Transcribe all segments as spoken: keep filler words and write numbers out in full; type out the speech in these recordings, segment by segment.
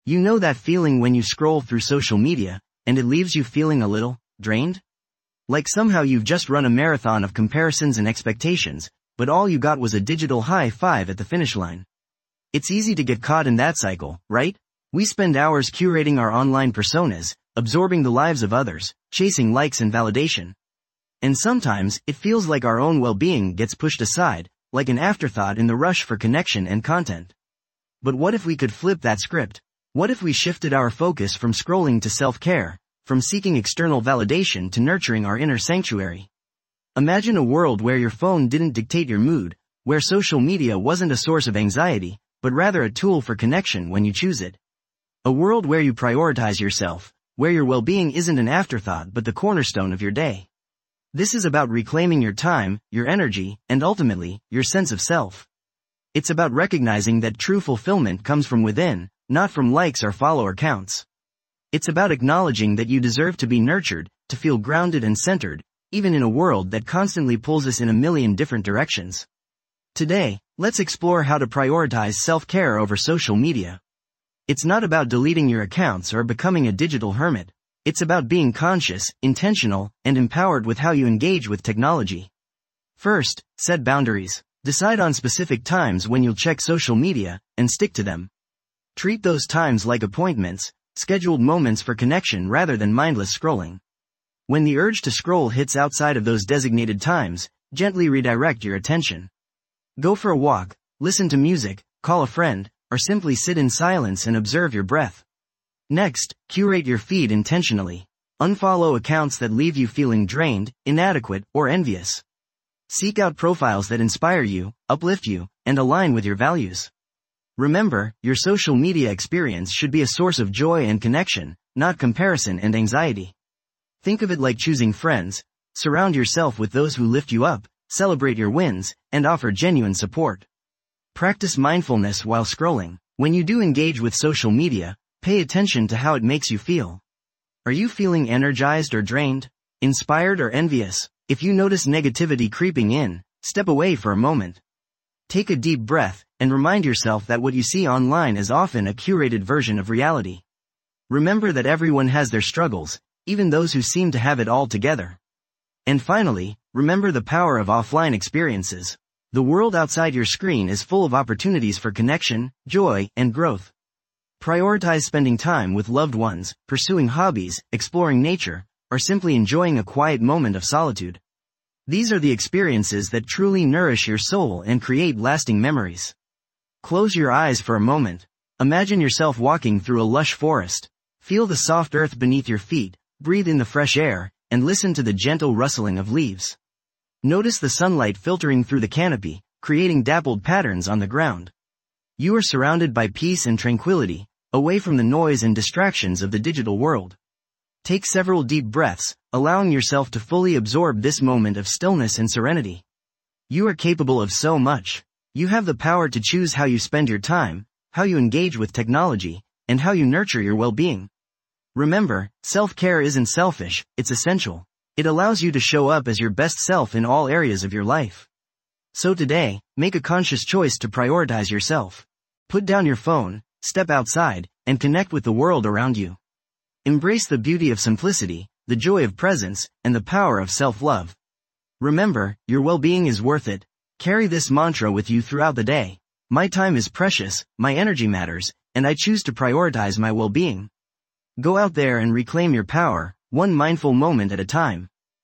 You know that feeling when you scroll through social media, and it leaves you feeling a little drained? Like somehow you've just run a marathon of comparisons and expectations, but all you got was a digital high five at the finish line. It's easy to get caught in that cycle, right? We spend hours curating our online personas, absorbing the lives of others, chasing likes and validation. And sometimes, it feels like our own well-being gets pushed aside, like an afterthought in the rush for connection and content. But what if we could flip that script? What if we shifted our focus from scrolling to self-care, from seeking external validation to nurturing our inner sanctuary? Imagine a world where your phone didn't dictate your mood, where social media wasn't a source of anxiety, but rather a tool for connection when you choose it. A world where you prioritize yourself, where your well-being isn't an afterthought but the cornerstone of your day. This is about reclaiming your time, your energy, and ultimately, your sense of self. It's about recognizing that true fulfillment comes from within, not from likes or follower counts. It's about acknowledging that you deserve to be nurtured, to feel grounded and centered, even in a world that constantly pulls us in a million different directions. Today, let's explore how to prioritize self-care over social media. It's not about deleting your accounts or becoming a digital hermit. It's about being conscious, intentional, and empowered with how you engage with technology. First, set boundaries. Decide on specific times when you'll check social media, and stick to them. Treat those times like appointments, scheduled moments for connection rather than mindless scrolling. When the urge to scroll hits outside of those designated times, gently redirect your attention. Go for a walk, listen to music, call a friend, or simply sit in silence and observe your breath. Next, curate your feed intentionally. Unfollow accounts that leave you feeling drained, inadequate, or envious. Seek out profiles that inspire you, uplift you, and align with your values. Remember, your social media experience should be a source of joy and connection, not comparison and anxiety. Think of it like choosing friends. Surround yourself with those who lift you up, celebrate your wins, and offer genuine support. Practice mindfulness while scrolling. When you do engage with social media, pay attention to how it makes you feel. Are you feeling energized or drained? Inspired or envious? If you notice negativity creeping in, step away for a moment. Take a deep breath, and remind yourself that what you see online is often a curated version of reality. Remember that everyone has their struggles, even those who seem to have it all together. And finally, remember the power of offline experiences. The world outside your screen is full of opportunities for connection, joy, and growth. Prioritize spending time with loved ones, pursuing hobbies, exploring nature, or simply enjoying a quiet moment of solitude. These are the experiences that truly nourish your soul and create lasting memories. Close your eyes for a moment. Imagine yourself walking through a lush forest. Feel the soft earth beneath your feet, breathe in the fresh air, and listen to the gentle rustling of leaves. Notice the sunlight filtering through the canopy, creating dappled patterns on the ground. You are surrounded by peace and tranquility, away from the noise and distractions of the digital world. Take several deep breaths, allowing yourself to fully absorb this moment of stillness and serenity. You are capable of so much. You have the power to choose how you spend your time, how you engage with technology, and how you nurture your well-being. Remember, self-care isn't selfish, it's essential. It allows you to show up as your best self in all areas of your life. So today, make a conscious choice to prioritize yourself. Put down your phone, step outside, and connect with the world around you. Embrace the beauty of simplicity, the joy of presence, and the power of self-love. Remember, your well-being is worth it. Carry this mantra with you throughout the day. My time is precious, my energy matters, and I choose to prioritize my well-being. Go out there and reclaim your power, one mindful moment at a time.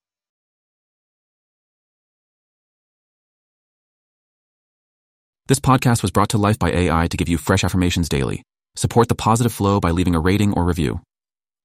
This podcast was brought to life by A I to give you fresh affirmations daily. Support the positive flow by leaving a rating or review.